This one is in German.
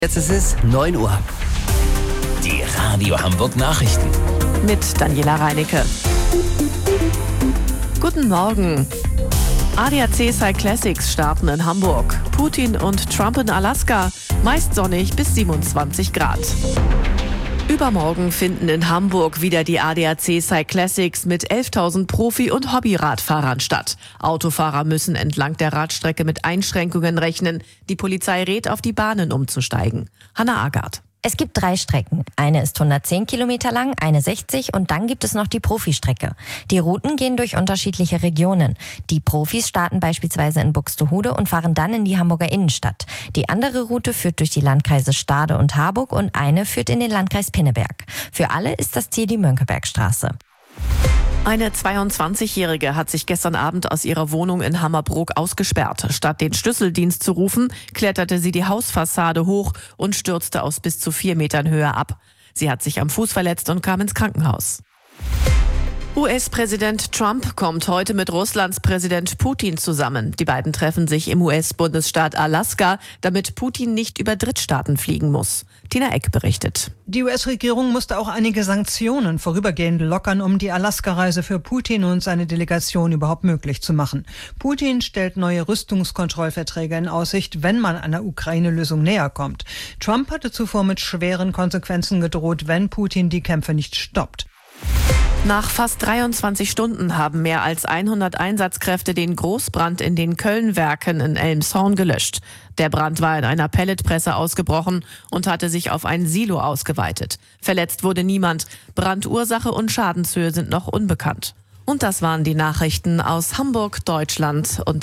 Jetzt ist es 9 Uhr. Die Radio Hamburg Nachrichten. Mit Daniela Reinecke. Guten Morgen. ADAC Cyclassics starten in Hamburg. Putin und Trump in Alaska. Meist sonnig bis 27 Grad. Übermorgen finden in Hamburg wieder die ADAC Cyclassics mit 11.000 Profi- und Hobbyradfahrern statt. Autofahrer müssen entlang der Radstrecke mit Einschränkungen rechnen. Die Polizei rät, auf die Bahnen umzusteigen. Hanna Agard. Es gibt 3 Strecken. Eine ist 110 Kilometer lang, eine 60 und dann gibt es noch die Profistrecke. Die Routen gehen durch unterschiedliche Regionen. Die Profis starten beispielsweise in Buxtehude und fahren dann in die Hamburger Innenstadt. Die andere Route führt durch die Landkreise Stade und Harburg und eine führt in den Landkreis Pinneberg. Für alle ist das Ziel die Mönckebergstraße. Eine 22-Jährige hat sich gestern Abend aus ihrer Wohnung in Hammerbrook ausgesperrt. Statt den Schlüsseldienst zu rufen, kletterte sie die Hausfassade hoch und stürzte aus bis zu 4 Metern Höhe ab. Sie hat sich am Fuß verletzt und kam ins Krankenhaus. US-Präsident Trump kommt heute mit Russlands Präsident Putin zusammen. Die beiden treffen sich im US-Bundesstaat Alaska, damit Putin nicht über Drittstaaten fliegen muss. Tina Eck berichtet. Die US-Regierung musste auch einige Sanktionen vorübergehend lockern, um die Alaska-Reise für Putin und seine Delegation überhaupt möglich zu machen. Putin stellt neue Rüstungskontrollverträge in Aussicht, wenn man einer Ukraine-Lösung näher kommt. Trump hatte zuvor mit schweren Konsequenzen gedroht, wenn Putin die Kämpfe nicht stoppt. Nach fast 23 Stunden haben mehr als 100 Einsatzkräfte den Großbrand in den Köln-Werken in Elmshorn gelöscht. Der Brand war in einer Pelletpresse ausgebrochen und hatte sich auf ein Silo ausgeweitet. Verletzt wurde niemand. Brandursache und Schadenshöhe sind noch unbekannt. Und das waren die Nachrichten aus Hamburg, Deutschland und